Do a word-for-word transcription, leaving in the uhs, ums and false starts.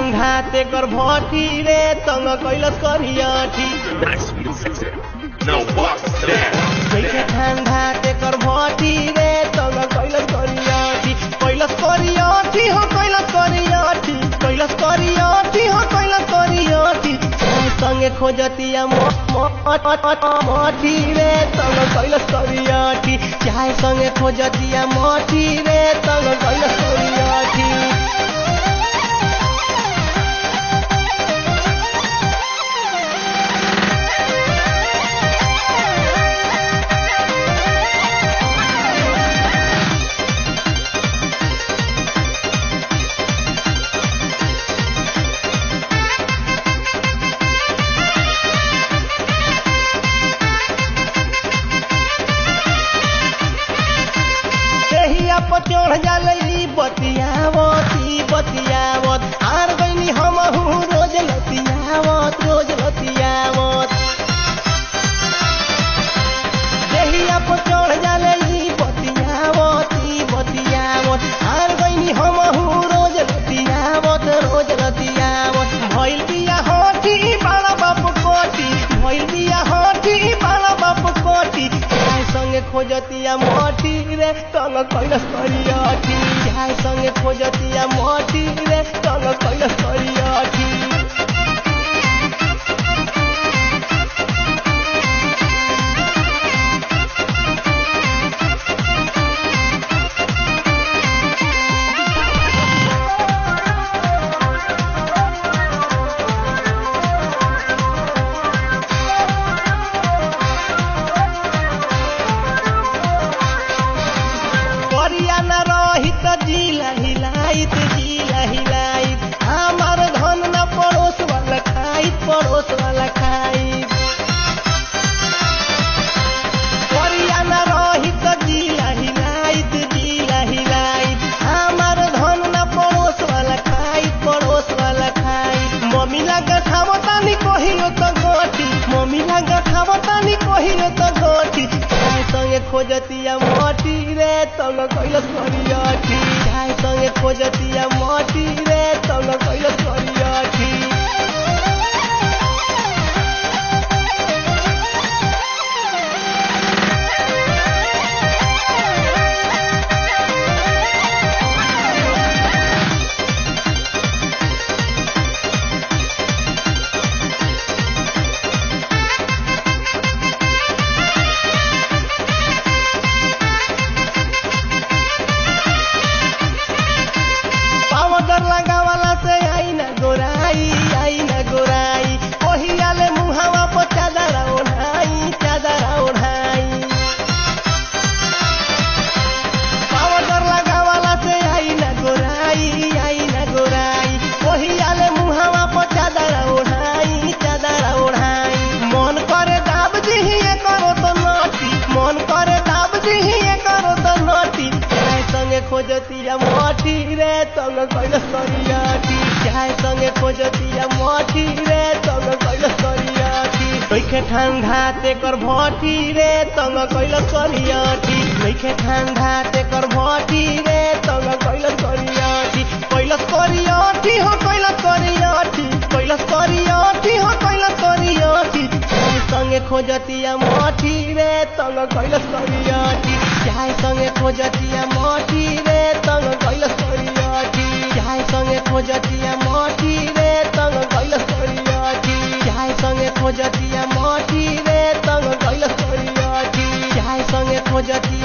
ठंडा ते कर भटी रे तंग कैलस करियाठी Now what's that? नइखे ठंडा ते कर भटी रे तंग कैलस करियाठी कैलस करियाठी हो कैलस करियाठी कैलस करियाठी हो कैलस करियाठी संगे खोजतिया मठी रे तंग कैलस करियाठी चाहे संगे खोजतिया मठी रे तंग कैलस करियाठी चढ़ जालई बतियावत बतियावत आर गईनी हमहू रोज लतियावत रोज लतियावत देहिया पर चढ़ जालई बतियावत बतियावत आर गईनी हमहू रोज लतियावत रोज लतियावत भइल बिया होठी बाला बाप कोटी भइल बिया होठी बाला बाप कोटी संगे खोजतिया मठी रे तंग कैलस करियाठी चाहे संगे खोजतिया मठी रे तंग कैलस करियाठी जिला हिलाइत जिला हिलाइत हमार धन न पड़ोस वाला खाइत पड़ोस वाला खाइत करिया न रहित जिला हिलाइत जिला हिलाइत हमार धन न पड़ोस वाला खाइत पड़ोस वाला खाइत मम्मी लगा खावतानी कहियो त गोटी मम्मी लगा खावतानी कहियो त गोटी संगे खोजतिया मठी रे तंग कैलस करियाठी चाहे संगे खोजतिया मठी रे तंग कैलस करियाठी लगावाला से आई न गोराई आई न गोराई ओहियाले मुहावा पर चादर ओढ़ाई चादर ओढ़ाई पाउडर लगावाला से आई न गोराई आई न गोराई ओहियाले मुहावा पर चादर ओढ़ाई चादर ओढ़ाई मन करे दाब दिही करो तो नटी मन करे दाब दिही करो तो नटी संगे खोजतिया मठी रे तंग कैलस करियाठी चाहे संगे खोजतिया मठी रे तंग कैलस करियाठी नइखे ठंडा ते कर भटी रे तंग कैलस करियाठी नइखे ठंडा ते कर भटी रे तंग कैलस करियाठी कैलस करियाठी हो कैलस करियाठी कैलस करियाठी हो कैलस करियाठी संगे खोजतिया मठी रे तंग कैलस करियाठी चाहे संगे खोजतिया मठी रे तंग कैलस करियाठी चाहे संगे खोजतिया मठी रे तंग कैलस करियाठी चाहे संगे खोजतिया मठी रे तंग कैलस करियाठी चाहे संगे खोजतिया